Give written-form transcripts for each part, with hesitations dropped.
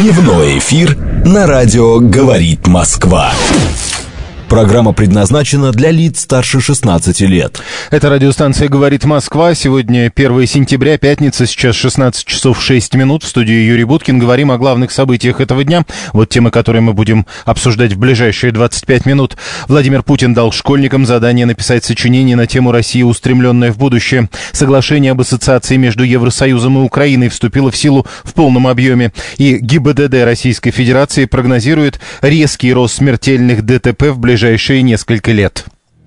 Дневной эфир на радио «Говорит Москва». Программа предназначена для лиц старше 16 лет. Это радиостанция «Говорит Москва». Сегодня 1 сентября, пятница, сейчас 16 часов 6 минут. В студии Юрий Буткин. Говорим о главных событиях этого дня. Вот темы, которые мы будем обсуждать в ближайшие 25 минут. Владимир Путин дал школьникам задание написать сочинение на тему «Россия, устремленная в будущее». Соглашение об ассоциации между Евросоюзом и Украиной вступило в силу в полном объеме. И ГИБДД Российской Федерации прогнозирует резкий рост смертельных ДТП в ближайшие несколько лет.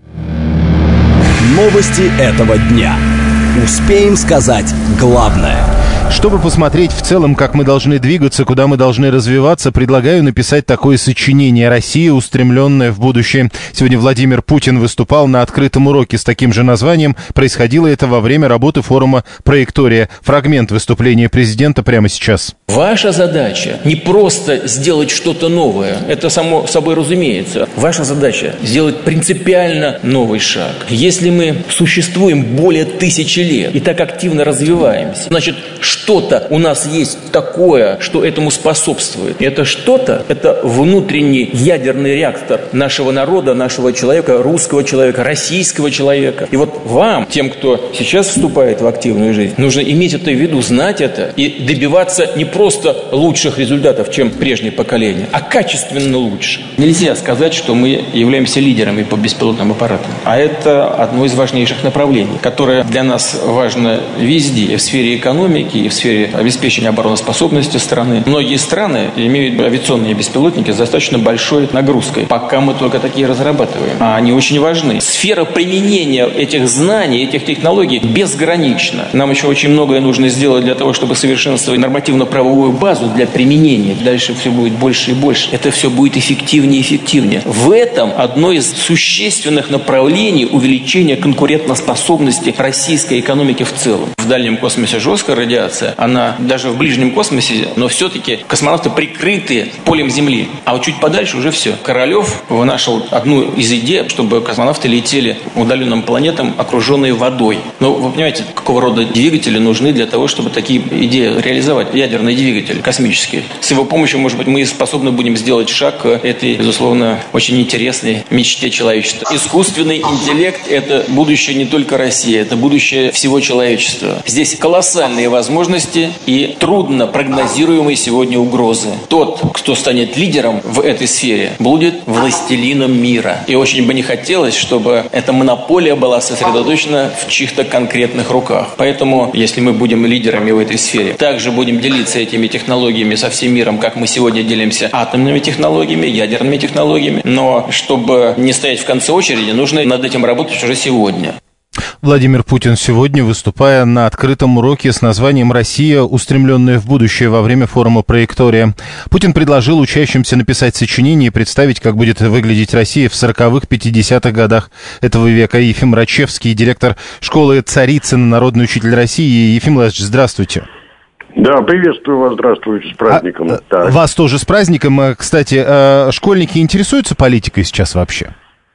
Новости этого дня. Успеем сказать главное. Чтобы посмотреть в целом, как мы должны двигаться, куда мы должны развиваться, предлагаю написать такое сочинение «Россия, устремленная в будущее». Сегодня Владимир Путин выступал на открытом уроке с таким же названием. Происходило это во время работы форума «Проектория». Фрагмент выступления президента прямо сейчас. Ваша задача не просто сделать что-то новое, это само собой разумеется. Ваша задача сделать принципиально новый шаг. Если мы существуем более 1000 лет и так активно развиваемся, значит, что-то у нас есть такое, что этому способствует. И это что-то, это внутренний ядерный реактор нашего народа, нашего человека, русского человека, российского человека. И вот вам, тем, кто сейчас вступает в активную жизнь, нужно иметь это в виду, знать это и добиваться не просто лучших результатов, чем прежнее поколение, а качественно лучше. Нельзя сказать, что мы являемся лидерами по беспилотным аппаратам. А это одно из важнейших направлений, которое для нас важно везде, и в сфере экономики, и в сфере обеспечения обороноспособности страны. Многие страны имеют авиационные беспилотники с достаточно большой нагрузкой. Пока мы только такие разрабатываем. А они очень важны. Сфера применения этих знаний, этих технологий безгранична. Нам еще очень многое нужно сделать для того, чтобы совершенствовать нормативно-правовую базу для применения. Дальше все будет больше и больше. Это все будет эффективнее и эффективнее. В этом одно из существенных направлений увеличения конкурентоспособности российской экономики в целом. В дальнем космосе жесткая радиация, она даже в ближнем космосе, но все-таки космонавты прикрыты полем Земли. А вот чуть подальше уже все. Королев вынашивал одну из идей, чтобы космонавты летели удаленным планетам, окруженные водой. Но вы понимаете, какого рода двигатели нужны для того, чтобы такие идеи реализовать? Ядерные двигатели, космические. С его помощью, может быть, мы способны будем сделать шаг к этой, безусловно, очень интересной мечте человечества. Искусственный интеллект – это будущее не только России, это будущее всего человечества. Здесь колоссальные возможности и трудно прогнозируемые сегодня угрозы. Тот, кто станет лидером в этой сфере, будет властелином мира. И очень бы не хотелось, чтобы эта монополия была сосредоточена в чьих-то конкретных руках. Поэтому, если мы будем лидерами в этой сфере, также будем делиться этими технологиями со всем миром, как мы сегодня делимся атомными технологиями, ядерными технологиями. Но чтобы не стоять в конце очереди, нужно над этим работать уже сегодня. Владимир Путин сегодня, выступая на открытом уроке с названием «Россия, устремленная в будущее» во время форума «Проектория». Путин предложил учащимся написать сочинение и представить, как будет выглядеть Россия в 40-х, 50-х годах этого века. Ефим Рачевский, директор школы Царицына, народный учитель России. Ефим Владимирович, здравствуйте. Да, приветствую вас, здравствуйте, с праздником. Вас тоже с праздником. Кстати, школьники интересуются политикой сейчас вообще?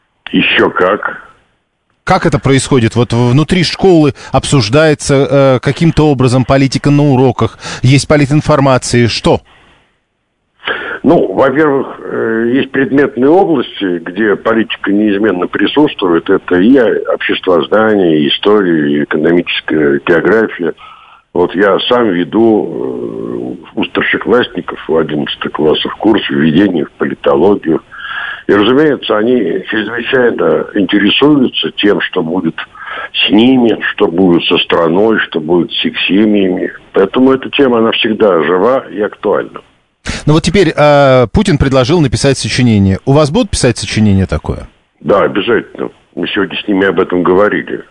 Еще как. Как это происходит? Вот внутри школы обсуждается каким-то образом политика на уроках, есть политинформация, что? Ну, во-первых, есть предметные области, где политика неизменно присутствует. Это и обществознание, и история, и экономическая география. Вот я сам веду у старшеклассников, у 11 классов курс введения в политологию. И, разумеется, они чрезвычайно интересуются тем, что будет с ними, что будет со страной, что будет с их семьями. Поэтому эта тема, она всегда жива и актуальна. Ну вот теперь Путин предложил написать сочинение. У вас будут писать сочинение такое? Да, обязательно. Мы сегодня с ними об этом говорили.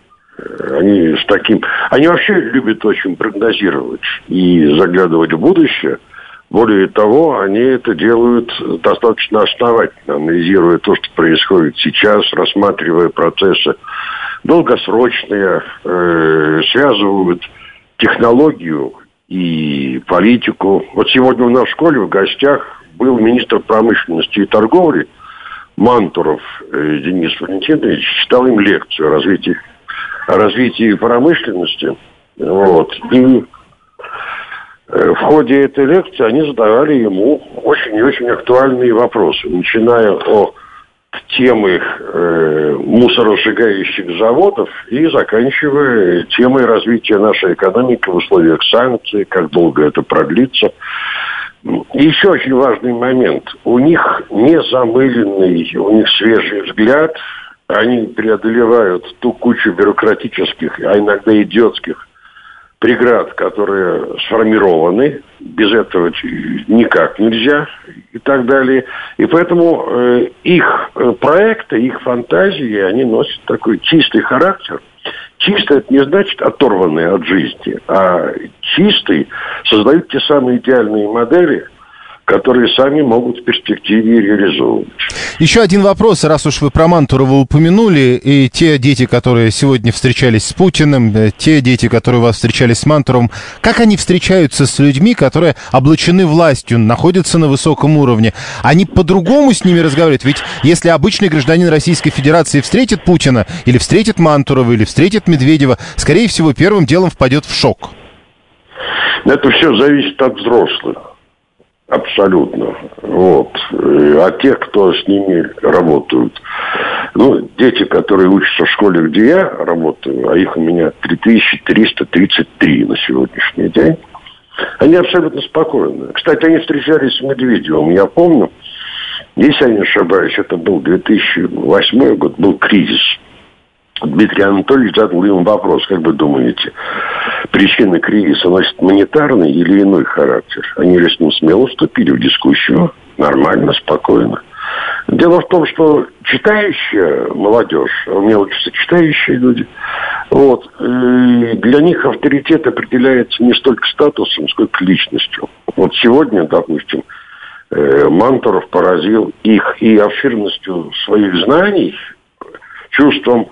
Они вообще любят очень прогнозировать и заглядывать в будущее. Более того, они это делают достаточно основательно, анализируя то, что происходит сейчас, рассматривая процессы долгосрочные, связывают технологию и политику. Вот сегодня у нас в школе в гостях был министр промышленности и торговли Мантуров Денис Валентинович, читал им лекцию о развитии промышленности. Вот. И В ходе этой лекции они задавали ему очень и очень актуальные вопросы, начиная от темы мусоросжигающих заводов и заканчивая темой развития нашей экономики в условиях санкций, как долго это продлится. И еще очень важный момент. У них не замыленный, у них свежий взгляд. Они преодолевают ту кучу бюрократических, а иногда идиотских преград, которые сформированы. Без этого никак нельзя и так далее. И поэтому их проекты, их фантазии, они носят такой чистый характер. Чистый – это не значит оторванный от жизни, а чистый создают те самые идеальные модели, которые сами могут в перспективе реализовывать. Еще один вопрос, раз уж вы про Мантурова упомянули, и те дети, которые сегодня встречались с Путиным, те дети, которые у вас встречались с Мантуровым, как они встречаются с людьми, которые облачены властью, находятся на высоком уровне? Они по-другому с ними разговаривают? Ведь если обычный гражданин Российской Федерации встретит Путина, или встретит Мантурова, или встретит Медведева, скорее всего, первым делом впадет в шок. Это все зависит от взрослых. Абсолютно. Вот. А те, кто с ними работают. Ну, дети, которые учатся в школе, где я работаю, а их у меня 3333 на сегодняшний день, они абсолютно спокойны. Кстати, они встречались с Медведевым. Я помню, если я не ошибаюсь, это был 2008 год, был кризис. Дмитрий Анатольевич задал ему вопрос, как вы думаете, причины кризиса носят монетарный или иной характер? Они же с ним смело вступили в дискуссию, нормально, спокойно. Дело в том, что читающая молодежь, у меня учатся читающие люди, вот, для них авторитет определяется не столько статусом, сколько личностью. Вот сегодня, допустим, Мантуров поразил их и обширностью своих знаний, чувством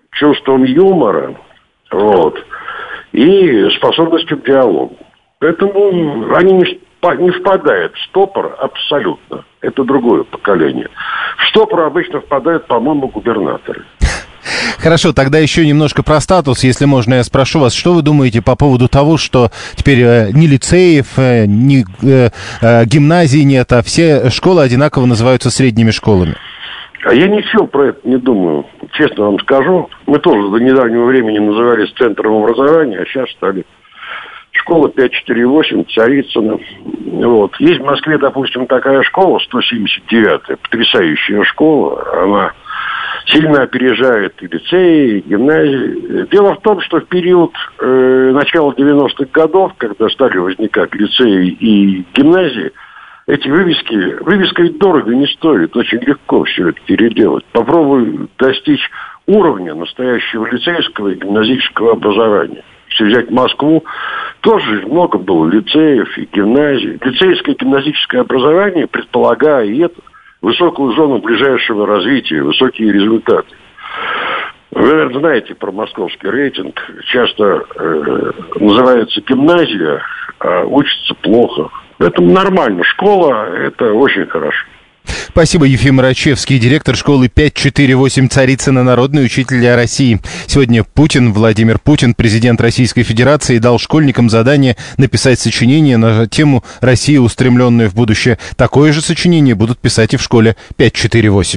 юмора, вот, и способностью к диалогу. Поэтому они не впадают в стопор абсолютно. Это другое поколение. В стопор обычно впадают, по-моему, губернаторы. Хорошо, тогда еще немножко про статус, если можно, я спрошу вас, что вы думаете по поводу того, что теперь ни лицеев, ни гимназий нет, а все школы одинаково называются средними школами? А я ничего про это не думаю, честно вам скажу. Мы тоже до недавнего времени назывались центром образования, а сейчас стали школа 548, Царицына. Вот. Есть в Москве, допустим, такая школа, 179-я, потрясающая школа. Она сильно опережает и лицеи, и гимназии. Дело в том, что в период начала 90-х годов, когда стали возникать лицеи и гимназии, эти вывеска ведь дорого не стоит, очень легко все это переделать. Попробуй достичь уровня настоящего лицейского и гимназического образования. Если взять Москву, тоже много было лицеев и гимназий. Лицейское и гимназическое образование предполагает высокую зону ближайшего развития, высокие результаты. Вы, наверное, знаете про московский рейтинг. Часто называется гимназия, а учится плохо. Поэтому нормально. Школа – это очень хорошо. Спасибо, Ефим Рачевский, директор школы 548 Царицына, народный учитель России. Сегодня Владимир Путин, президент Российской Федерации, дал школьникам задание написать сочинение на тему «Россия, устремленная в будущее». Такое же сочинение будут писать и в школе 548.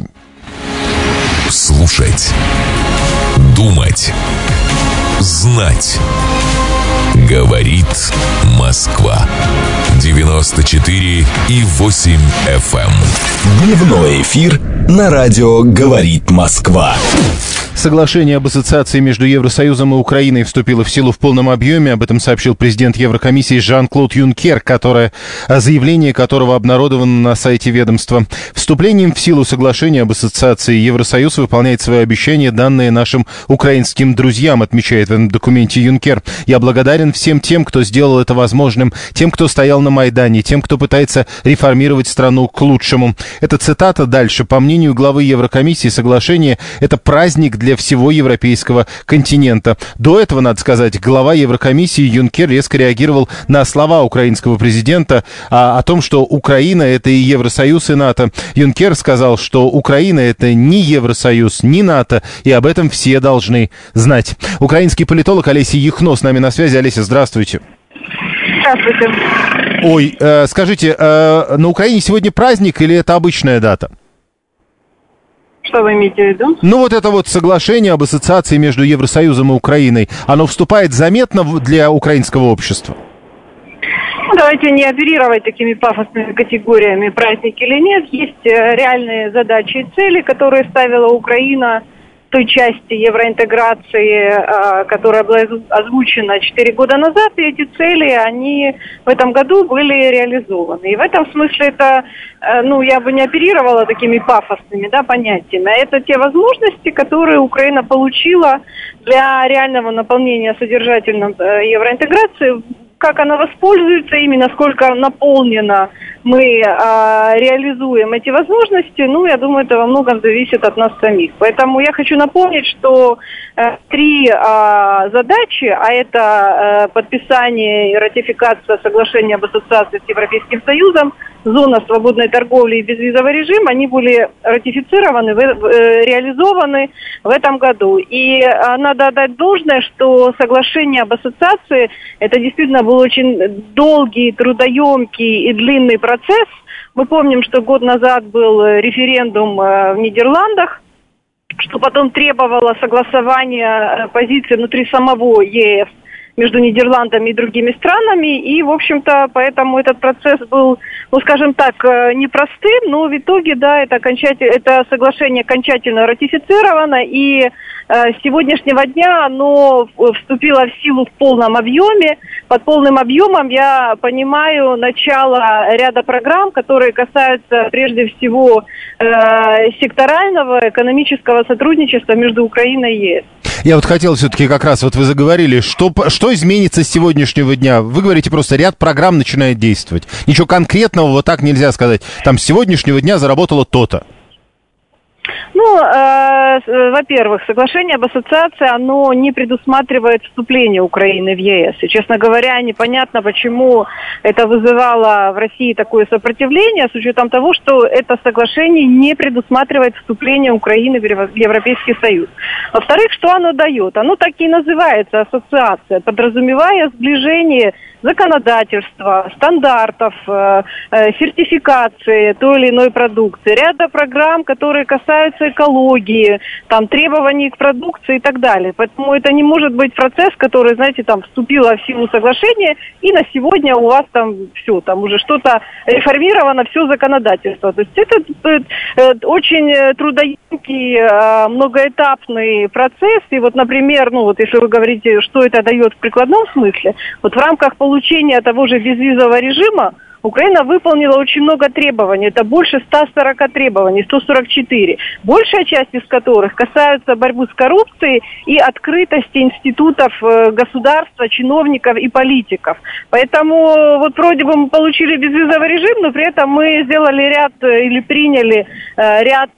Слушать. Думать. Знать. Говорит Москва. 94,8 FM. Дневной эфир на радио «Говорит Москва». Соглашение об ассоциации между Евросоюзом и Украиной вступило в силу в полном объеме. Об этом сообщил президент Еврокомиссии Жан-Клод Юнкер, заявление которого обнародовано на сайте ведомства. Вступлением в силу соглашения об ассоциации Евросоюз выполняет свои обещания, данные нашим украинским друзьям, отмечает в этом документе Юнкер. Я благодарен всем тем, кто сделал это возможным, тем, кто стоял на Майдане, тем, кто пытается реформировать страну к лучшему. Это цитата дальше. По мнению главы Еврокомиссии, соглашение – это праздник для всего европейского континента. До этого, надо сказать, глава Еврокомиссии Юнкер резко реагировал на слова украинского президента о том, что Украина – это и Евросоюз, и НАТО. Юнкер сказал, что Украина – это ни Евросоюз, ни НАТО, и об этом все должны знать. Украинский политолог Олеся Яхно с нами на связи. Олеся, здравствуйте. Здравствуйте. Ой, скажите, на Украине сегодня праздник или это обычная дата? Что вы имеете в виду? Ну, вот это вот соглашение об ассоциации между Евросоюзом и Украиной, оно вступает заметно для украинского общества? Давайте не оперировать такими пафосными категориями, праздник или нет. Есть реальные задачи и цели, которые ставила Украина в той части евроинтеграции, которая была озвучена 4 года назад, и эти цели, они в этом году были реализованы. И в этом смысле это, я бы не оперировала такими пафосными, понятиями, а это те возможности, которые Украина получила для реального наполнения содержательной евроинтеграции. Как она воспользуется ими, насколько наполнена мы реализуем эти возможности, я думаю, это во многом зависит от нас самих. Поэтому я хочу напомнить, что 3 задачи, а это подписание и ратификация соглашения об ассоциации с Европейским Союзом, зона свободной торговли и безвизовый режим, они были ратифицированы, реализованы в этом году. И надо отдать должное, что соглашение об ассоциации, это действительно был очень долгий, трудоемкий и длинный процесс. Мы помним, что год назад был референдум в Нидерландах, что потом требовало согласования позиции внутри самого ЕС между Нидерландами и другими странами, и, в общем-то, поэтому этот процесс был, скажем так, непростым, но в итоге, это соглашение окончательно ратифицировано, и с сегодняшнего дня оно вступило в силу в полном объеме. Под полным объемом я понимаю начало ряда программ, которые касаются прежде всего секторального экономического сотрудничества между Украиной и ЕС. Я вот хотел все-таки как раз, вы заговорили, что изменится с сегодняшнего дня? Вы говорите, просто ряд программ начинает действовать. Ничего конкретного вот так нельзя сказать. Там с сегодняшнего дня заработало то-то. Во-первых, соглашение об ассоциации, оно не предусматривает вступление Украины в ЕС. И, честно говоря, непонятно, почему это вызывало в России такое сопротивление, с учетом того, что это соглашение не предусматривает вступление Украины в Европейский Союз. Во-вторых, что оно дает? Оно так и называется ассоциация, подразумевая сближение законодательства, стандартов, сертификации той или иной продукции, ряда программ, которые касаются экологии, требований к продукции и так далее. Поэтому это не может быть процесс, который, вступило в силу соглашения, и на сегодня у вас все, уже что-то реформировано, все законодательство. То есть это очень трудоемкий, многоэтапный процесс. И например, если вы говорите, что это дает в прикладном смысле, в рамках получения того же безвизового режима Украина выполнила очень много требований. Это больше 140 требований, 144. Большая часть из которых касаются борьбы с коррупцией и открытости институтов государства, чиновников и политиков. Поэтому вроде бы мы получили безвизовый режим, но при этом мы сделали приняли ряд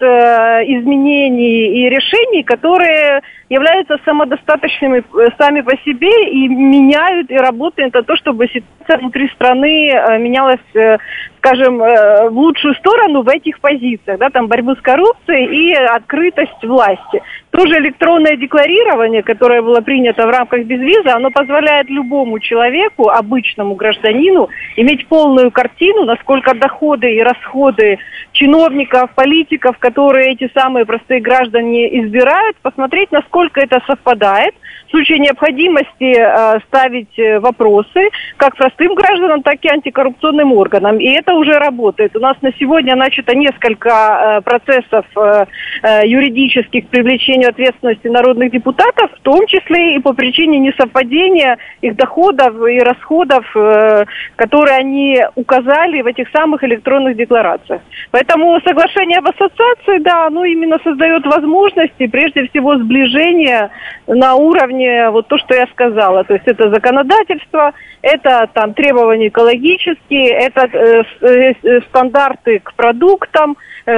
изменений и решений, которые являются самодостаточными сами по себе и меняют и работают на то, чтобы ситуация внутри страны менялась, скажем, в лучшую сторону в этих позициях, борьбы с коррупцией и открытость власти. Тоже электронное декларирование, которое было принято в рамках безвиза, оно позволяет любому человеку, обычному гражданину, иметь полную картину, насколько доходы и расходы чиновников, политиков, которые эти самые простые граждане избирают, посмотреть, насколько это совпадает. В случае необходимости ставить вопросы как простым гражданам, так и антикоррупционным органам. И это уже работает. У нас на сегодня начато несколько процессов юридических к привлечению ответственности народных депутатов, в том числе и по причине несовпадения их доходов и расходов, которые они указали в этих самых электронных декларациях. Поэтому соглашение об ассоциации, оно именно создает возможности, прежде всего, сближения на уровне то, что я сказала. То есть это законодательство, это требования экологические, это стандарты к продуктам,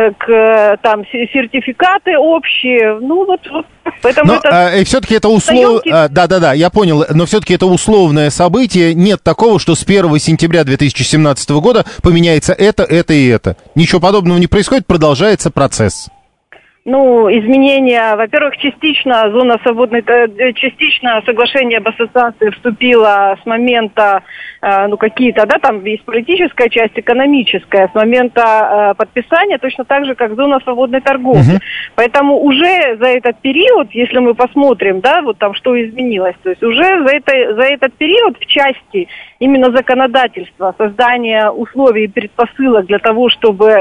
сертификаты общие. Поэтому и все-таки это да, я понял, но все-таки это условное событие. Нет такого, что с 1 сентября 2017 года поменяется это и это. Ничего подобного не происходит, продолжается процесс. изменения, во-первых, частично соглашение об ассоциации вступило с момента, там есть политическая часть, экономическая, с момента подписания, точно так же, как зона свободной торговли. Поэтому уже за этот период, если мы посмотрим, что изменилось, то есть уже за этот период в части именно законодательства, создания условий и предпосылок для того, чтобы,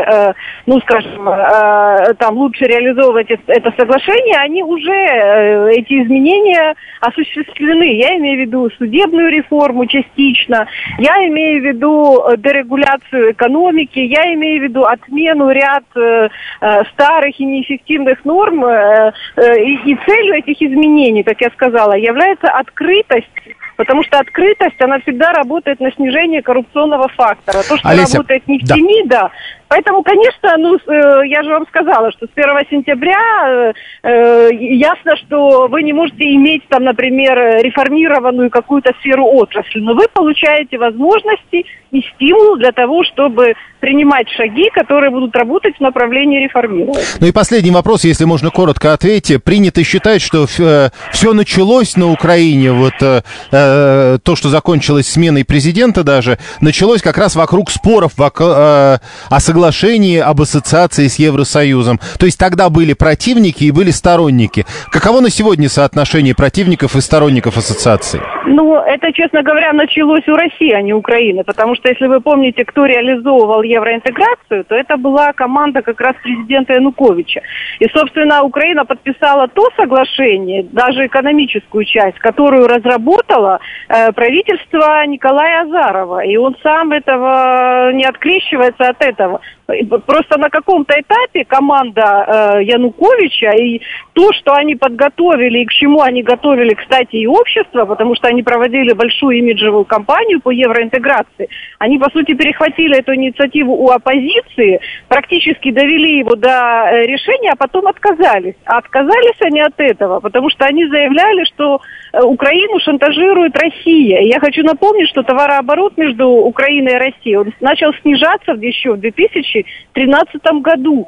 лучше реализовывать это соглашение, они уже, эти изменения осуществлены. Я имею в виду судебную реформу частично, я имею в виду дерегуляцию экономики, я имею в виду отмену ряд старых и неэффективных норм. И целью этих изменений, как я сказала, является открытость. Потому что открытость, она всегда работает на снижение коррупционного фактора. То, что Олеся, работает не в тени, Поэтому, конечно, я же вам сказала, что с 1 сентября ясно, что вы не можете иметь там, например, реформированную какую-то сферу отрасли, но вы получаете возможности и стимул для того, чтобы принимать шаги, которые будут работать в направлении реформирования. И последний вопрос, если можно коротко ответить. Принято считать, что все началось на Украине, то, что закончилось сменой президента даже, началось как раз вокруг споров о соглашении об ассоциации с Евросоюзом. То есть тогда были противники и были сторонники. Каково на сегодня соотношение противников и сторонников ассоциации? Это, честно говоря, началось у России, а не Украины, потому что, если вы помните, кто реализовывал евроинтеграцию, то это была команда как раз президента Януковича. И, собственно, Украина подписала то соглашение, даже экономическую часть, которую разработало правительство Николая Азарова. И он сам этого не открещивается от этого. Просто на каком-то этапе команда Януковича и то, что они подготовили и к чему они готовили, кстати, и общество, потому что они проводили большую имиджевую кампанию по евроинтеграции, они, по сути, перехватили эту инициативу у оппозиции, практически довели его до решения, а потом отказались. А отказались они от этого, потому что они заявляли, что Украину шантажирует Россия. И я хочу напомнить, что товарооборот между Украиной и Россией он начал снижаться еще в 2013 году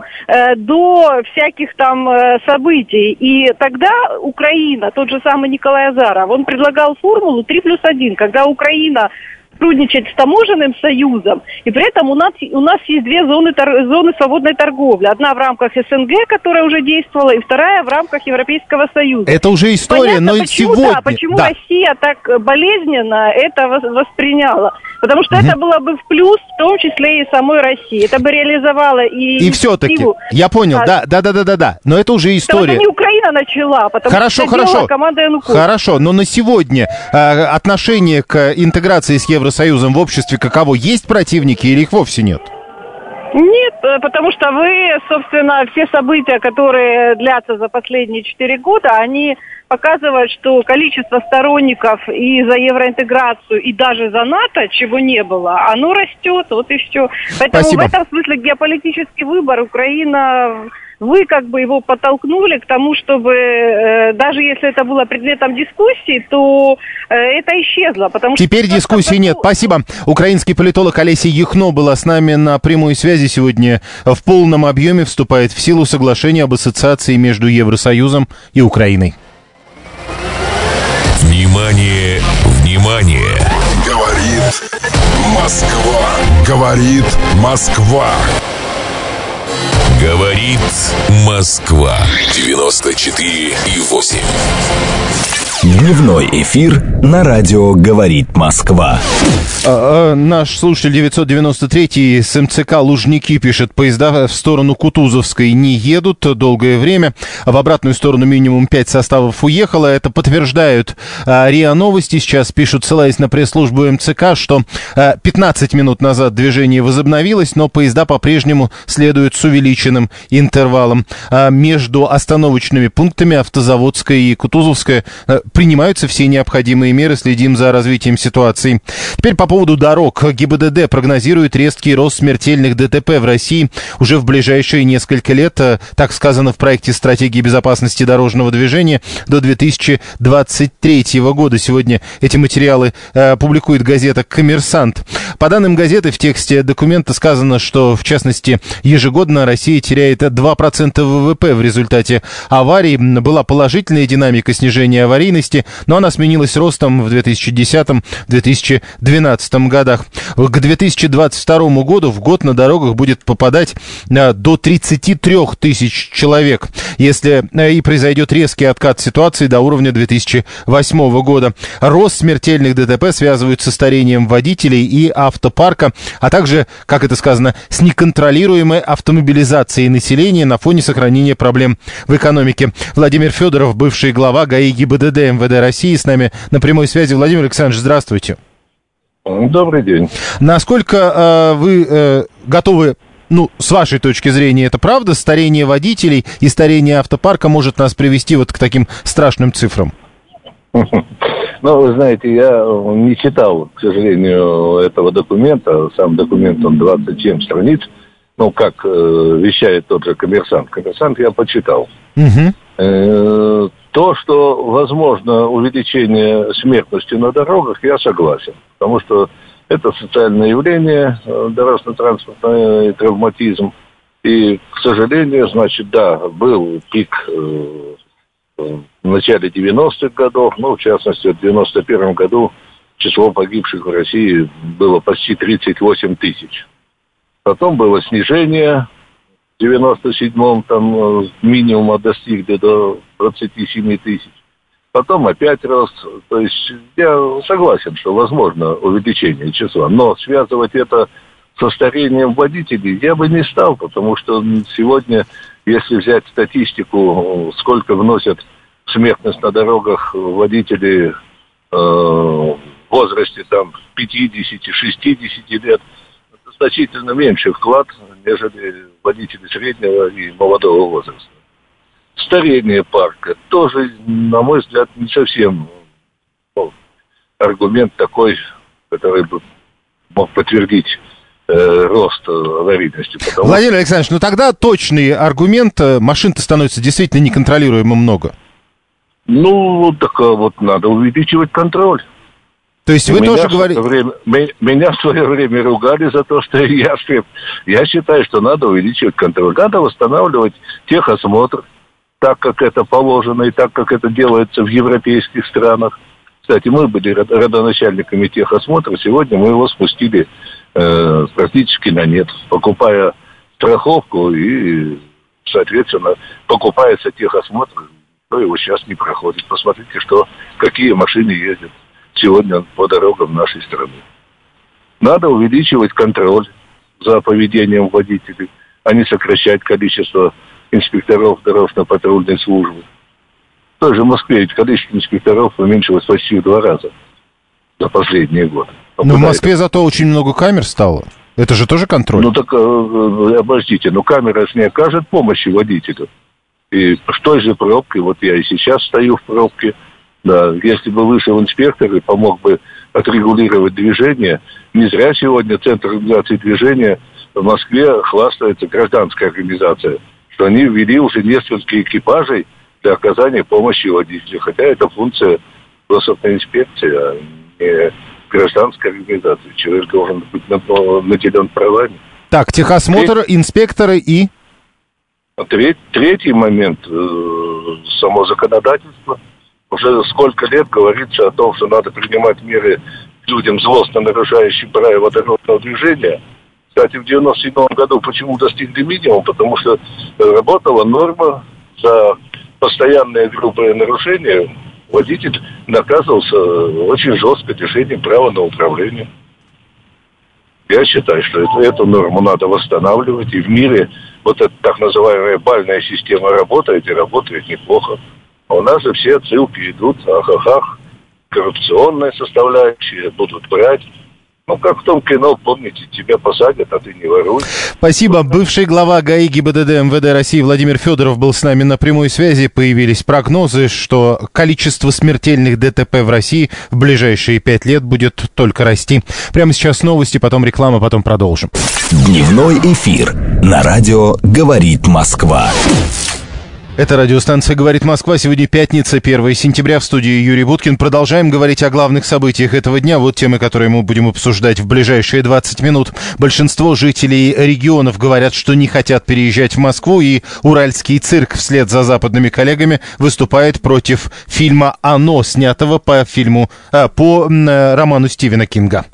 до всяких там событий. И тогда Украина, тот же самый Николай Азаров, он предлагал формулу 3+1, когда Украина сотрудничать с таможенным союзом, и при этом у нас есть две зоны свободной торговли. Одна в рамках СНГ, которая уже действовала, и вторая в рамках Европейского Союза. Это уже история, понятно, но сегодня... Почему Россия так болезненно это восприняла? Потому что это было бы в плюс, в том числе и самой России. Это бы реализовало и... И все-таки, я понял, да. Но это уже история. Это не Украина начала, потому что это делала команда Януковича. Хорошо, но на сегодня отношение к интеграции с Евросоюзом в обществе каково? Есть противники или их вовсе нет? Нет, потому что собственно, все события, которые длятся за последние 4 года, они показывают, что количество сторонников и за евроинтеграцию, и даже за НАТО, чего не было, оно растет, вот и все. Поэтому в этом смысле геополитический выбор Украина... Вы его подтолкнули к тому, чтобы, даже если это было предметом дискуссии, то это исчезло. Потому Теперь что дискуссии нет. Спасибо. Украинский политолог Олеся Яхно была с нами на прямой связи сегодня. В полном объеме вступает в силу соглашение об ассоциации между Евросоюзом и Украиной. Внимание, внимание! Говорит Москва. Говорит Москва. Говорит Москва. 94,8. Дневной эфир на радио «Говорит Москва». Наш слушатель 993 с МЦК Лужники пишет: поезда в сторону Кутузовской не едут долгое время. В обратную сторону минимум 5 составов уехало. Это подтверждают РИА Новости. Сейчас пишут, ссылаясь на пресс-службу МЦК, что 15 минут назад движение возобновилось, но поезда по-прежнему следуют с увеличенным интервалом. Между остановочными пунктами Автозаводская и Кутузовская принимаются все необходимые меры, следим за развитием ситуации. Теперь по поводу дорог. ГИБДД прогнозирует резкий рост смертельных ДТП в России уже в ближайшие несколько лет. Так сказано в проекте стратегии безопасности дорожного движения до 2023 года. Сегодня эти материалы публикует газета «Коммерсант». По данным газеты, в тексте документа сказано, что, в частности, ежегодно Россия теряет теряет 2% ВВП в результате аварий. Была положительная динамика снижения аварийности, но она сменилась ростом в 2010-2012 годах. К 2022 году в год на дорогах будет попадать до 33 тысяч человек, если и произойдет резкий откат ситуации до уровня 2008 года. Рост смертельных ДТП связывают со старением водителей и автопарка, а также, как это сказано, с неконтролируемой автомобилизацией населения на фоне сохранения проблем в экономике. Владимир Федоров, бывший глава ГАИ ГИБДД МВД России, с нами на прямой связи. Владимир Александрович, здравствуйте. Добрый день. Насколько вы готовы, с вашей точки зрения, это правда, старение водителей и старение автопарка может нас привести вот к таким страшным цифрам? Вы знаете, я не читал, к сожалению, этого документа. Сам документ, он 27 страниц. Как вещает тот же «Коммерсант». «Коммерсант» я почитал. То, что возможно увеличение смертности на дорогах, я согласен. Потому что это социальное явление, дорожно-транспортный травматизм. И, к сожалению, был пик в начале 90-х годов. В частности, в 91 году число погибших в России было почти 38 тысяч. Потом было снижение. В 97-м там минимума достигли до 27 тысяч. Потом опять рост. То есть я согласен, что возможно увеличение числа. Но связывать это со старением водителей я бы не стал, потому что сегодня, если взять статистику, сколько вносят смертность на дорогах водители в возрасте 50-60 лет, значительно меньше вклад, нежели водители среднего и молодого возраста. Старение парка тоже, на мой взгляд, не совсем аргумент такой, который бы мог подтвердить рост аварийности. Владимир Александрович, тогда точный аргумент, машин-то становится действительно неконтролируемо много. Надо увеличивать контроль. То есть вы тоже говорите... Меня в свое время ругали за то, что я считаю, что надо увеличивать контроль. Надо восстанавливать техосмотр, так, как это положено, и так, как это делается в европейских странах. Кстати, мы были родоначальниками техосмотра, сегодня мы его спустили практически на нет, покупая страховку и, соответственно, покупается техосмотр, но его сейчас не проходит. Посмотрите, какие машины ездят сегодня по дорогам нашей страны. Надо увеличивать контроль за поведением водителей, а не сокращать количество инспекторов дорожно-патрульной службы. В той же Москве ведь количество инспекторов уменьшилось почти в 2 раза за последние годы. В Москве зато очень много камер стало. Это же тоже контроль. Обождите, камера не окажет помощи водителю. И в той же пробке, я и сейчас стою в пробке, да, если бы вышел инспектор и помог бы отрегулировать движение, не зря сегодня Центр организации движения в Москве хвастается гражданская организация, что они ввели уже несколько экипажей для оказания помощи водителю, хотя это функция государственной инспекции, а не гражданской организации. Человек должен быть наделен правами. Так, техосмотр, инспекторы и... Третий момент, само законодательство. Уже сколько лет говорится о том, что надо принимать меры к людям, злостно нарушающим правила дорожного движения. Кстати, в 1997 году почему достигли минимум? Потому что работала норма за постоянные грубые нарушения. Водитель наказывался очень жестко лишением права на управление. Я считаю, что эту норму надо восстанавливать. И в мире эта так называемая бальная система работает, и работает неплохо. А у нас же все отсылки идут, коррупционная составляющая, будут брать. Как в том кино, помните, тебя посадят, а ты не воруй. Спасибо. Бывший глава ГАИ ГИБДД МВД России Владимир Федоров был с нами на прямой связи. Появились прогнозы, что количество смертельных ДТП в России в ближайшие 5 лет будет только расти. Прямо сейчас новости, потом реклама, потом продолжим. Дневной эфир на радио «Говорит Москва». Это радиостанция «Говорит Москва». Сегодня пятница, 1 сентября. В студии Юрий Буткин. Продолжаем говорить о главных событиях этого дня. Вот темы, которые мы будем обсуждать в ближайшие 20 минут. Большинство жителей регионов говорят, что не хотят переезжать в Москву. И Уральский цирк вслед за западными коллегами выступает против фильма «Оно», снятого по роману Стивена Кинга.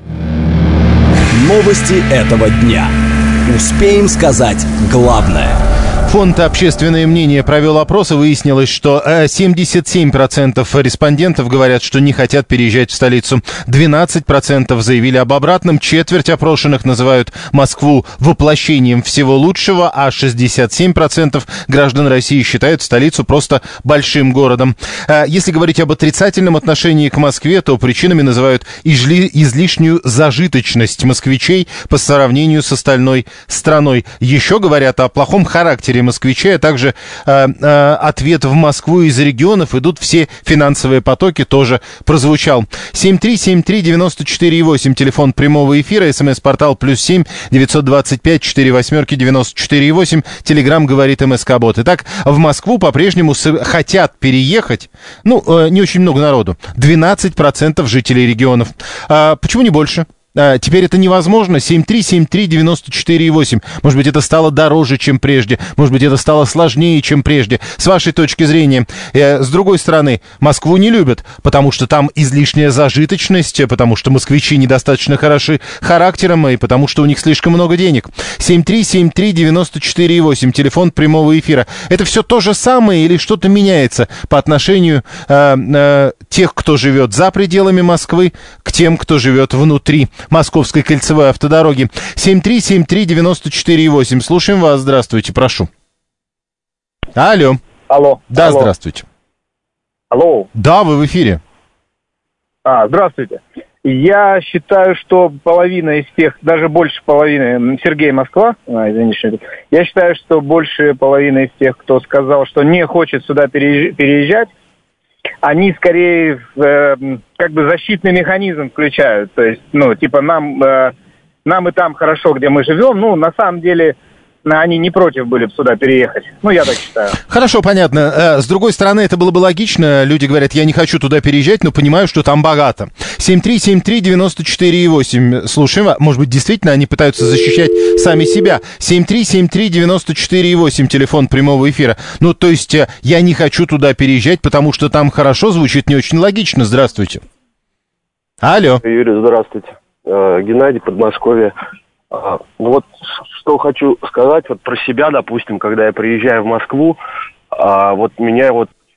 Новости этого дня. Успеем сказать главное. Фонд «Общественное мнение» провел опрос, и выяснилось, что 77% респондентов говорят, что не хотят переезжать в столицу. 12% заявили об обратном, четверть опрошенных называют Москву воплощением всего лучшего, а 67% граждан России считают столицу просто большим городом. Если говорить об отрицательном отношении к Москве, то причинами называют излишнюю зажиточность москвичей по сравнению с остальной страной. Еще говорят о плохом характере москвичей, а также ответ в Москву из регионов идут все финансовые потоки, тоже прозвучал. 7373948, телефон прямого эфира, смс-портал +7 925 48 94 8, телеграм говорит МСК-бот. Итак, в Москву по-прежнему хотят переехать, не очень много народу, 12% жителей регионов. Почему не больше? Теперь это невозможно. 7373948. Может быть, это стало дороже, чем прежде. Может быть, это стало сложнее, чем прежде. С вашей точки зрения. С другой стороны, Москву не любят, потому что там излишняя зажиточность, потому что москвичи недостаточно хороши характером и потому что у них слишком много денег. 7373948. Телефон прямого эфира. Это все то же самое или что-то меняется по отношению тех, кто живет за пределами Москвы, к тем, кто живет внутри Московской кольцевой автодороги. 7373948. Слушаем вас. Здравствуйте, прошу. Алло. Алло. Да, алло. Здравствуйте. Алло. Да, вы в эфире. Здравствуйте. Я считаю, что половина из тех, даже больше половины, Сергей, Москва, извините, я считаю, что больше половины из тех, кто сказал, что не хочет сюда переезжать, они скорее как бы защитный механизм включают. То есть, нам и там хорошо, где мы живем. На самом деле, они не против были бы сюда переехать. Я так считаю. Хорошо, понятно. С другой стороны, это было бы логично. Люди говорят, я не хочу туда переезжать, но понимаю, что там богато. 7373948. Слушаем. Может быть, действительно, они пытаются защищать сами себя. 7373948. Телефон прямого эфира. То есть, я не хочу туда переезжать, потому что там хорошо, звучит не очень логично. Здравствуйте. Алло. Юрий, здравствуйте. Геннадий, Подмосковье. Что хочу сказать про себя, допустим, когда я приезжаю в Москву, меня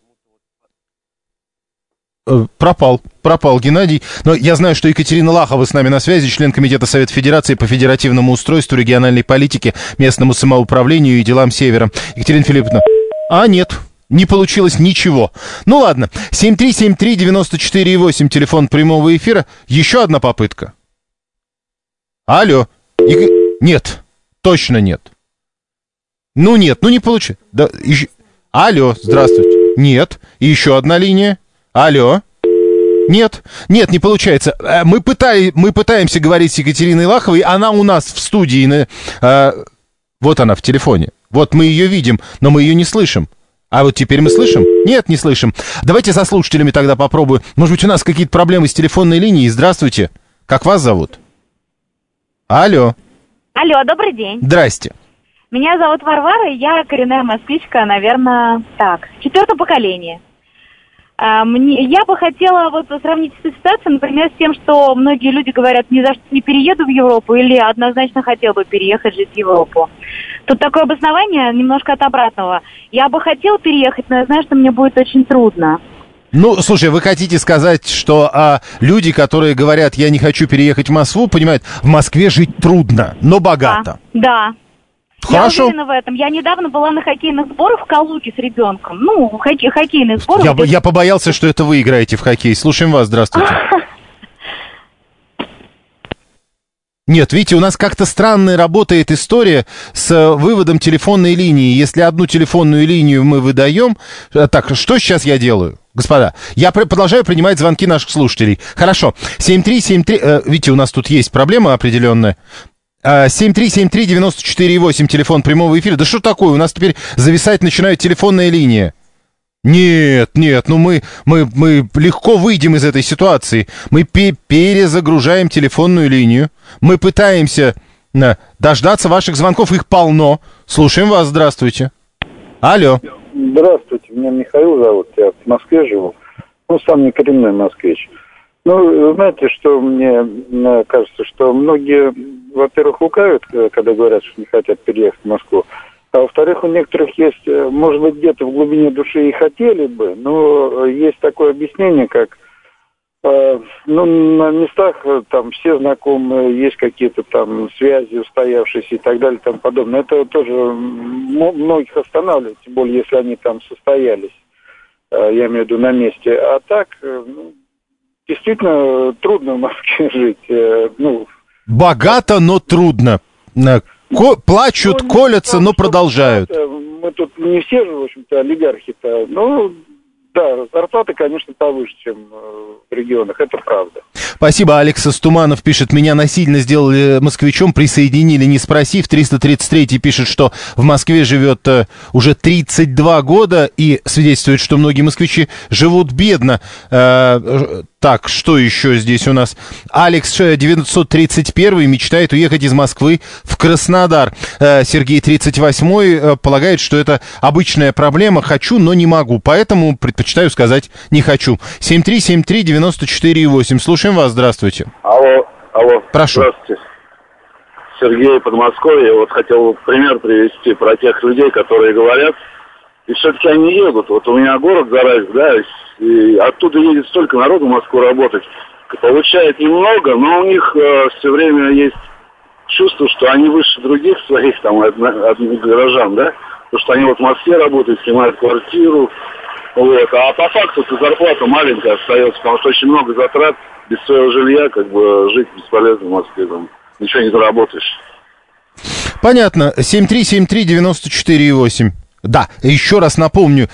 Пропал Геннадий. Но я знаю, что Екатерина Лахова с нами на связи, член Комитета Совета Федерации по федеративному устройству, региональной политике, местному самоуправлению и делам Севера. Екатерина Филипповна. Нет. Не получилось ничего. Ладно. 7373948, телефон прямого эфира. Еще одна попытка. Алло. Нет. Точно нет. Нет, не получилось. Да, Алло, здравствуйте. Нет. И еще одна линия. Алло. Нет, не получается. Мы пытаемся говорить с Екатериной Лаховой. Она у нас в студии. Вот она в телефоне. Вот мы ее видим, но мы ее не слышим. А вот теперь мы слышим? Нет, не слышим. Давайте со слушателями тогда попробую. Может быть, у нас какие-то проблемы с телефонной линией. Здравствуйте. Как вас зовут? Алло. Алло, добрый день. Здрасте. Меня зовут Варвара, я коренная москвичка, наверное, четвертое поколение. Я бы хотела сравнить эту ситуацию, например, с тем, что многие люди говорят, ни за что не перееду в Европу, или однозначно хотел бы переехать жить в Европу. Тут такое обоснование немножко от обратного. Я бы хотела переехать, но я знаю, что мне будет очень трудно. Слушай, вы хотите сказать, что люди, которые говорят, я не хочу переехать в Москву, понимают, в Москве жить трудно, но богато? Да. Хорошо. Я уверена в этом. Я недавно была на хоккейных сборах в Калуге с ребенком. Хоккейные сборы. Я побоялся, что это вы играете в хоккей. Слушаем вас, здравствуйте. Нет, видите, у нас как-то странно работает история с выводом телефонной линии. Если одну телефонную линию мы выдаем... Так, что сейчас я делаю? Господа, я продолжаю принимать звонки наших слушателей. Хорошо. 7373... Видите, у нас тут есть проблема определенная. 7373948, телефон прямого эфира. Да что такое? У нас теперь зависать начинает телефонная линия. Нет, ну мы легко выйдем из этой ситуации. Мы перезагружаем телефонную линию. Мы пытаемся дождаться ваших звонков. Их полно. Слушаем вас. Здравствуйте. Алло. Здравствуйте. Меня Михаил зовут. Я в Москве живу. Сам не коренной москвич. Знаете, что мне кажется, что многие, во-первых, лукавят, когда говорят, что не хотят переехать в Москву. А во-вторых, у некоторых есть, может быть, где-то в глубине души и хотели бы, но есть такое объяснение, как, на местах там все знакомые, есть какие-то там связи устоявшиеся и так далее и тому подобное. Это тоже многих останавливает, тем более, если они там состоялись, я имею в виду на месте. А так, действительно, трудно в Москве жить. Богато, но трудно. Плачут, колятся, но продолжают. Мы тут не все же, в общем-то, олигархи-то. Да, зарплаты, конечно, повыше, чем в регионах, это правда. Спасибо. Алекс Стуманов пишет, меня насильно сделали москвичом, присоединили, не спросив. 333 пишет, что в Москве живет уже 32 года и свидетельствует, что многие москвичи живут бедно. Так, что еще здесь у нас? Алекс 931 мечтает уехать из Москвы в Краснодар. Сергей 38 полагает, что это обычная проблема. Хочу, но не могу. Поэтому предпочитаю сказать не хочу. 7373948. Слушаем вас. Здравствуйте. Алло. Прошу. Здравствуйте. Сергей, Подмосковье. Вот хотел пример привести про тех людей, которые говорят, и все-таки они едут. Вот у меня город Зарайск, да, и оттуда едет столько народу в Москву работать. Получает немного, но у них все время есть чувство, что они выше других своих там от горожан, да, потому что они вот в Москве работают, снимают квартиру, вот, а по факту зарплата маленькая остается, потому что очень много затрат, без своего жилья, как бы, жить бесполезно в Москве, там, ничего не заработаешь. Понятно. 7373948. Да, еще раз напомню,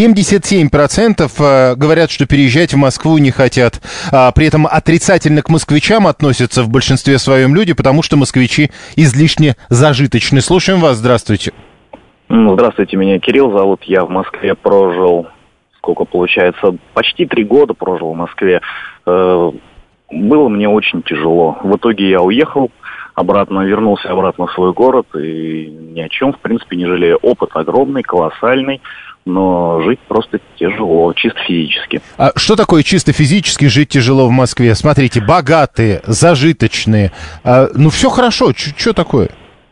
77% говорят, что переезжать в Москву не хотят. При этом отрицательно к москвичам относятся в большинстве своем люди, потому что москвичи излишне зажиточны. Слушаем вас, здравствуйте. Здравствуйте, меня Кирилл зовут. Я в Москве прожил, сколько получается, почти 3 года прожил в Москве. Было мне очень тяжело. В итоге я уехал. Вернулся обратно в свой город и ни о чем, в принципе, не жалею. Опыт огромный, колоссальный, но жить просто тяжело, чисто физически. А что такое чисто физически жить тяжело в Москве? Смотрите, богатые, зажиточные, все хорошо, что такое?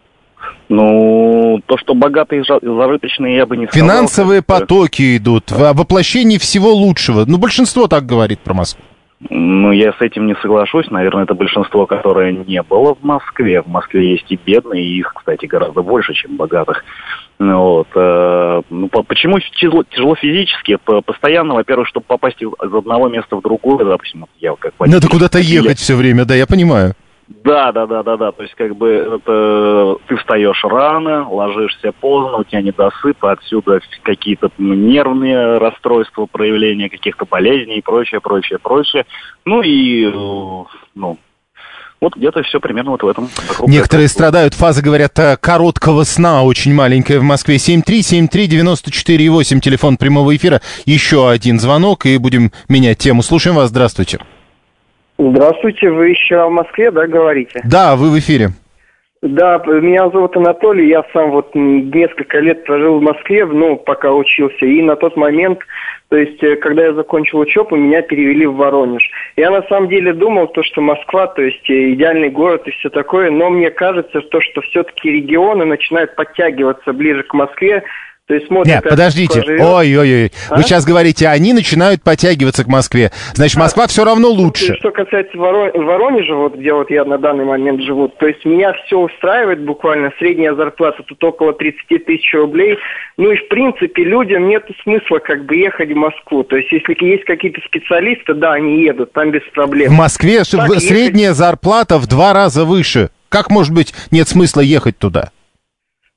То, что богатые и зажиточные, я бы не сказал. Финансовые потоки идут, воплощение всего лучшего. Большинство так говорит про Москву. Я с этим не соглашусь. Наверное, это большинство, которое не было в Москве. В Москве есть и бедные, и их, кстати, гораздо больше, чем богатых. Почему тяжело физически? Постоянно, во-первых, чтобы попасть из одного места в другое, допустим, я как водитель. Надо куда-то ехать все время, да, я понимаю. Да. То есть, ты встаешь рано, ложишься поздно, у тебя недосып, отсюда какие-то нервные расстройства, проявления каких-то болезней и прочее. Вот где-то все примерно вот в этом. Некоторые страдают, фазы, говорят, короткого сна очень маленькая в Москве. 7373948, телефон прямого эфира. Еще один звонок, и будем менять тему. Слушаем вас, здравствуйте. Здравствуйте, вы еще в Москве, да, говорите? Да, вы в эфире. Да, меня зовут Анатолий, я сам несколько лет прожил в Москве, пока учился, и на тот момент, то есть, когда я закончил учебу, меня перевели в Воронеж. Я на самом деле думал, что Москва, то есть, идеальный город и все такое, но мне кажется, что все-таки регионы начинают подтягиваться ближе к Москве. То есть смотрят, нет, подождите, ой-ой-ой, вы сейчас говорите, они начинают подтягиваться к Москве, значит, Москва все равно лучше. Что касается Воронежа, где я на данный момент живу, то есть меня все устраивает буквально, средняя зарплата тут около 30 тысяч рублей, и в принципе людям нет смысла ехать в Москву, то есть если есть какие-то специалисты, да, они едут, там без проблем. В Москве средняя зарплата в 2 раза выше, как может быть нет смысла ехать туда?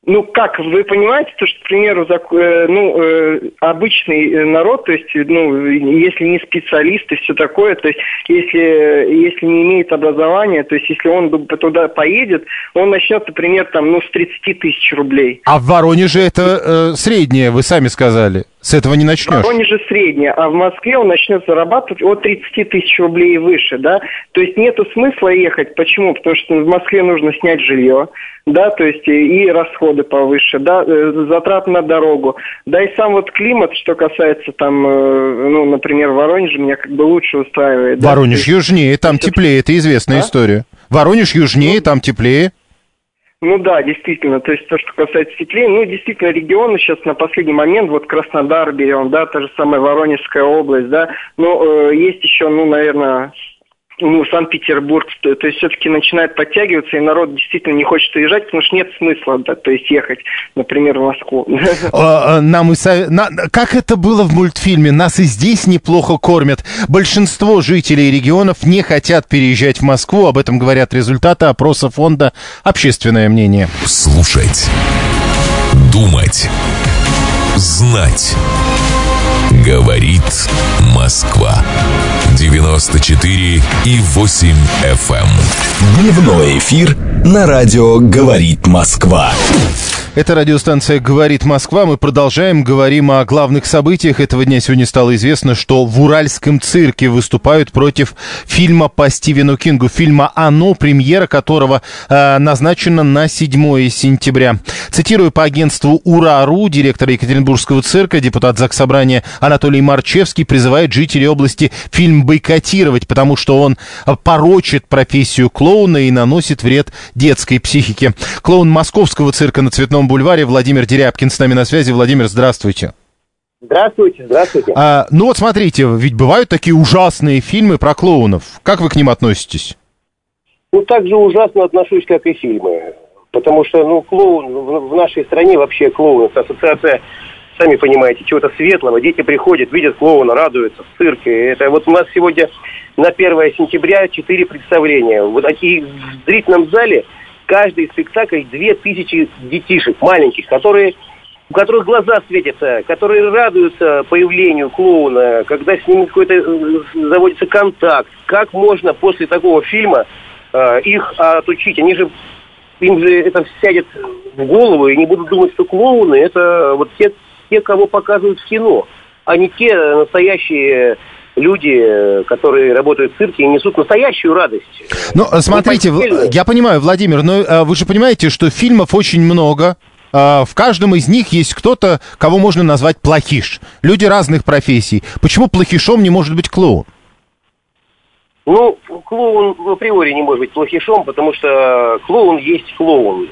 Ну, как, вы понимаете, то, что, к примеру, обычный народ, то есть, если не специалист и все такое, то есть, если не имеет образования, то есть, если он туда поедет, он начнет, например, с 30 тысяч рублей. А в Воронеже это среднее, вы сами сказали. С этого не начнешь. В Воронеже среднее, а в Москве он начнет зарабатывать от 30 тысяч рублей и выше, да. То есть нету смысла ехать. Почему? Потому что в Москве нужно снять жилье, да, то есть и расходы повыше, да, затраты на дорогу. Да и сам климат, что касается например, Воронежа, меня лучше устраивает. Воронеж южнее, там теплее, это известная история. Воронеж южнее, там теплее. Ну да, действительно, то есть то, что касается теплее, действительно, регионы сейчас на последний момент, Краснодар берем, да, та же самая Воронежская область, да, есть еще, наверное, Санкт-Петербург, то есть все-таки начинает подтягиваться, и народ действительно не хочет уезжать, потому что нет смысла, да, то есть ехать, например, в Москву. Как это было в мультфильме? Нас и здесь неплохо кормят. Большинство жителей регионов не хотят переезжать в Москву, об этом говорят результаты опроса фонда «Общественное мнение». Слушать, думать, знать. Говорит Москва. 94,8 FM. Дневной эфир на радио «Говорит Москва». Это радиостанция «Говорит Москва». Мы продолжаем, говорим о главных событиях этого дня. Сегодня стало известно, что в Уральском цирке выступают против фильма по Стивену Кингу. Фильма «Оно», премьера которого назначена на 7 сентября. Цитирую по агентству «Ура.ру», директора Екатеринбургского цирка, депутат Заксобрания Анатолий Марчевский призывает жителей области фильм бойкотировать, потому что он порочит профессию клоуна и наносит вред детской психике. Клоун Московского цирка на Цветном бульваре Владимир Дерябкин с нами на связи. Владимир, здравствуйте. Здравствуйте. Смотрите, ведь бывают такие ужасные фильмы про клоунов. Как вы к ним относитесь? Так же ужасно отношусь, как и фильмы. Потому что, клоун в нашей стране, вообще клоун, это ассоциация, сами понимаете, чего-то светлого. Дети приходят, видят клоуна, радуются в цирке. Это у нас сегодня на 1 сентября 4 представления. И в зрительном зале каждый спектакль 2000 детишек маленьких, у которых глаза светятся, которые радуются появлению клоуна, когда с ними какой-то заводится контакт. Как можно после такого фильма их отучить? Им же это сядет в голову и не будут думать, что клоуны это те, кого показывают в кино, а не те настоящие люди, которые работают в цирке и несут настоящую радость. Смотрите, я понимаю, Владимир, но вы же понимаете, что фильмов очень много. В каждом из них есть кто-то, кого можно назвать плохиш. Люди разных профессий. Почему плохишом не может быть клоун? Клоун в априори не может быть плохишом, потому что клоун есть клоун.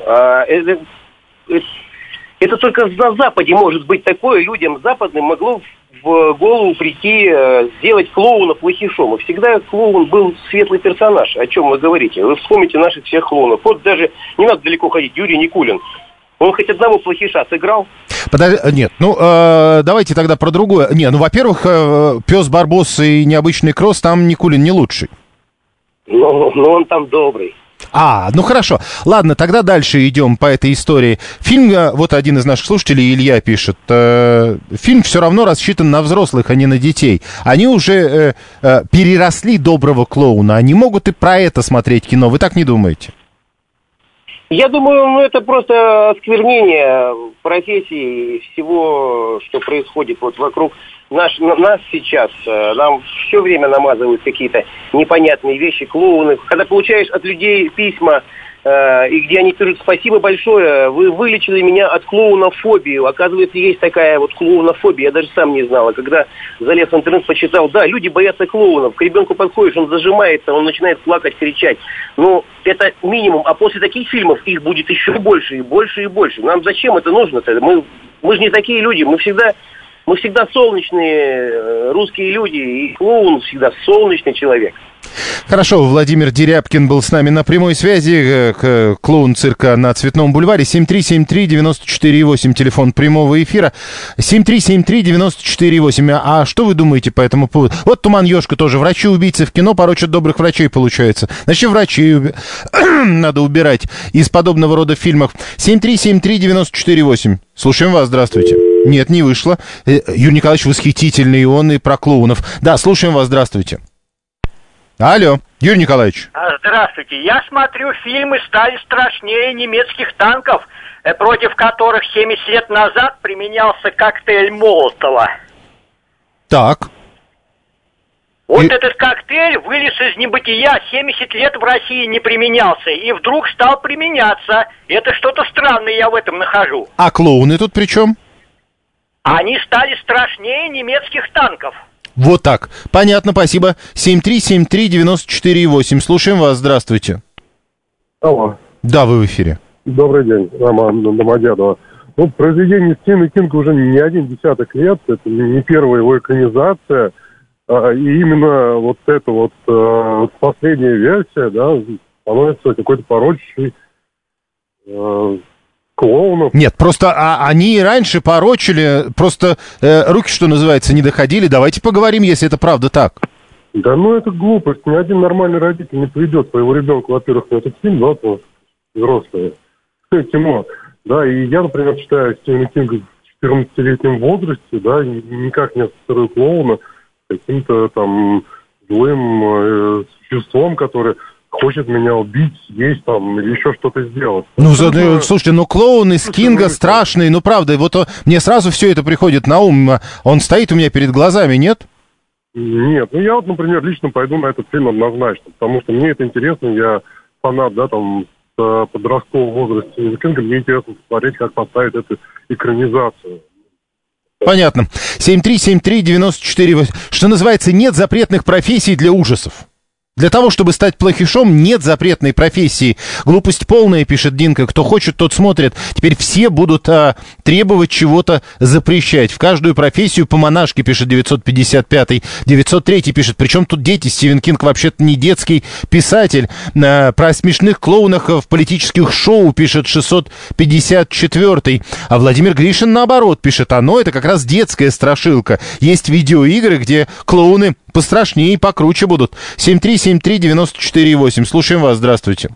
Это только на Западе может быть такое. Людям западным могло в голову прийти сделать клоуна плохишом. И всегда клоун был светлый персонаж. О чем вы говорите? Вы вспомните наших всех клоунов. Даже не надо далеко ходить. Юрий Никулин. Он хоть одного плохиша сыграл? Нет, давайте тогда про другое. Во-первых, «Пес Барбос» и «Необычный Кросс», там Никулин не лучший. Он там добрый. Хорошо. Ладно, тогда дальше идем по этой истории. Фильм, один из наших слушателей, Илья, пишет, фильм все равно рассчитан на взрослых, а не на детей. Они уже переросли доброго клоуна, они могут и про это смотреть кино. Вы так не думаете? Я думаю, это просто осквернение профессии и всего, что происходит вокруг нас сейчас. Нам все время намазывают какие-то непонятные вещи, клоуны. Когда получаешь от людей письма, и где они пишут: спасибо большое, вы вылечили меня от клоунофобии. Оказывается, есть такая клоунофобия, я даже сам не знал. А когда залез в интернет, почитал, да, люди боятся клоунов. К ребенку подходишь, он зажимается, он начинает плакать, кричать. Это минимум. А после таких фильмов их будет еще больше и больше и больше. Нам зачем это нужно-то? Мы же не такие люди, мы всегда солнечные русские люди, и клоун всегда солнечный человек. Хорошо, Владимир Дерябкин был с нами на прямой связи, клоун цирка на Цветном бульваре. 7373948, телефон прямого эфира. 7373948. А что вы думаете по этому поводу? Вот Туман Ёшка тоже. Врачи-убийцы в кино порочат добрых врачей, получается. Значит, врачей надо убирать из подобного рода фильмов. 7373948. Слушаем вас, здравствуйте. Нет, не вышло. Юрий Николаевич восхитительный, он и про клоунов. Да, слушаем вас, здравствуйте. Алло, Юрий Николаевич. Здравствуйте. Я смотрю, фильмы стали страшнее немецких танков, против которых 70 лет назад применялся коктейль Молотова. Так. Вот этот коктейль вылез из небытия, 70 лет в России не применялся, и вдруг стал применяться. Это что-то странное я в этом нахожу. А клоуны тут при чем? Они стали страшнее немецких танков. Вот так. Понятно, спасибо. 7373948. Слушаем вас, здравствуйте. Алло. Да, вы в эфире. Добрый день, Роман Домодедово. Ну, произведение Стивена Кинга уже не один десяток лет. Это не первая его экранизация. И именно вот эта вот последняя версия, да, становится какой-то порочащей клоунов. Нет, просто они и раньше порочили, просто руки, что называется, не доходили. Давайте поговорим, если это правда так. Да ну это глупость. Ни один нормальный родитель не приведет своего ребенка, во-первых, на этот фильм, да, то взрослое кино. Да, и я, например, читаю Стивена Кинга в 14-летнем возрасте, да, никак не ассоциирую клоуна каким-то там злым существом, которое хочет меня убить, съесть там, или еще что-то сделать. Ну, слушайте, ну клоун из Кинга страшный, ну правда, вот мне сразу все это приходит на ум, он стоит у меня перед глазами, нет? Нет, ну я вот, например, лично пойду на этот фильм однозначно, потому что мне это интересно, я фанат, да, там, с подросткового возраста Кинга, мне интересно посмотреть, как поставить эту экранизацию. Понятно. 7373948. Что называется, нет запретных профессий для ужасов. Для того, чтобы стать плохишом, нет запретной профессии. Глупость полная, пишет Динка. Кто хочет, тот смотрит. Теперь все будут требовать чего-то запрещать. В каждую профессию по монашке, пишет 955-й. 903-й пишет. Причем тут дети? Стивен Кинг вообще-то не детский писатель. Про смешных клоунах в политических шоу, пишет 654-й. А Владимир Гришин, наоборот, пишет. Оно это как раз детская страшилка. Есть видеоигры, где клоуны пострашнее и покруче будут. 7373948. Слушаем вас, здравствуйте.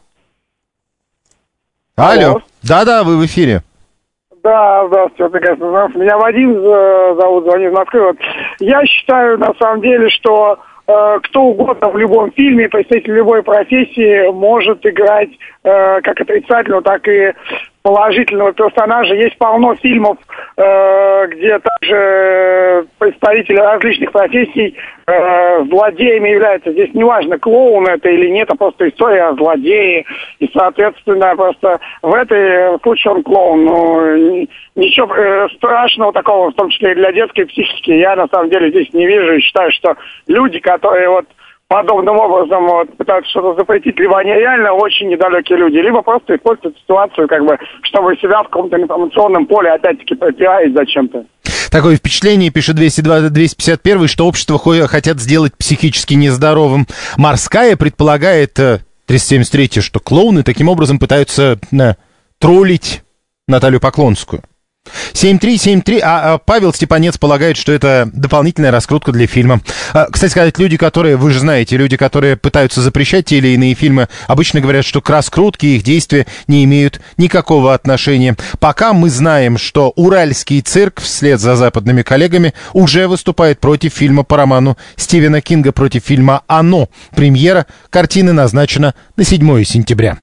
Алло. Да-да, вы в эфире. Да, здравствуйте, прекрасно. Меня Вадим зовут, звонит из Москвы. Вот. Я считаю, на самом деле, что кто угодно в любом фильме, представитель любой профессии может играть как отрицательного, так и положительного персонажа. Есть полно фильмов, где также представители различных профессий злодеями являются. Здесь неважно, клоун это или нет, а просто история о злодее. И, соответственно, просто в этой случае он клоун. Ну, ничего страшного такого, в том числе и для детской психики, я на самом деле здесь не вижу. И считаю, что люди, которые вот подобным образом вот, пытаются что-то запретить, либо они реально очень недалекие люди, либо просто используют ситуацию, как бы, чтобы себя в каком-то информационном поле опять-таки пропиарить зачем-то. Такое впечатление, пишет 251, что общество хотят сделать психически нездоровым. Морская предполагает, 373, что клоуны таким образом пытаются троллить Наталью Поклонскую. 7373, а Павел Степанец полагает, что это дополнительная раскрутка для фильма. Кстати сказать, люди, которые, вы же знаете, люди, которые пытаются запрещать те или иные фильмы, обычно говорят, что к раскрутке их действия не имеют никакого отношения. Пока мы знаем, что Уральский цирк вслед за западными коллегами уже выступает против фильма по роману Стивена Кинга, против фильма «Оно». Премьера картины назначена на 7 сентября.